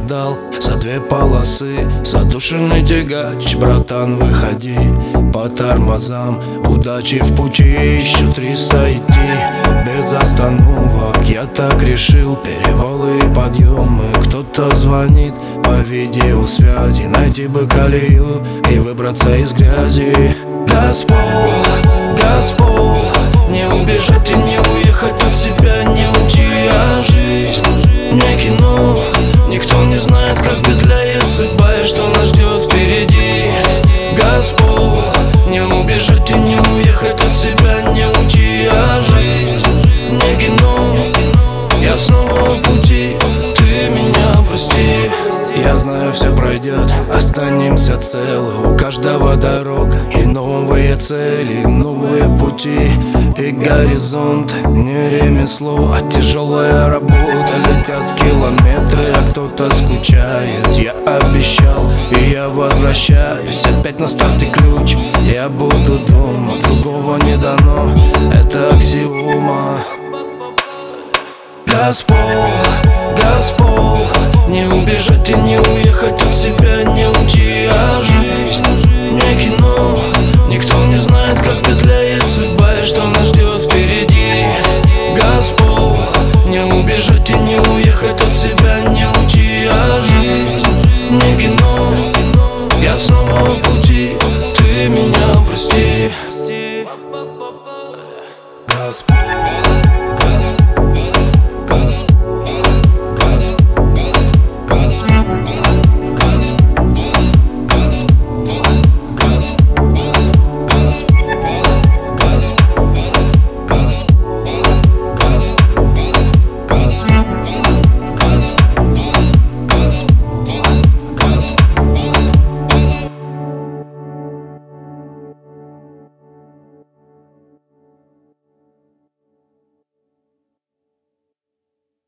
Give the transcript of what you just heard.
отдал за 2 полосы. Задушенный тягач, братан, выходи по тормозам. Удачи в пути, еще 300 идти без остановок. Я так решил, перевалы и подъемы. Кто-то звонит по видеосвязи. Найти бы колею и выбраться из грязи. Газпол, Газпол, не убежать и не уехать от себя, не уйти, а жизнь не кино. Никто не знает, как петляет судьба и что нас ждет впереди. Газпол, не убежать и не уехать от себя, не уйти, а жизнь не кино. Я снова в пути, ты меня прости. Я знаю, все пройдет, останемся целы. У каждого дорога и новые цели, новые пути и горизонт. Не ремесло, а тяжелая работа. Летят километры, а кто-то скучает. Я обещал, и я возвращаюсь. Опять на старте ключ, я буду дома. Другого не дано, это аксиома. Газпол, Газпол, не убежать и не уехать от себя, не уйти, а жизнь не кино. Никто не знает, как петляет судьба и что нас ждет впереди. Газпол, не убежать и не уехать от себя, не уйти, а жизнь не кино. Я снова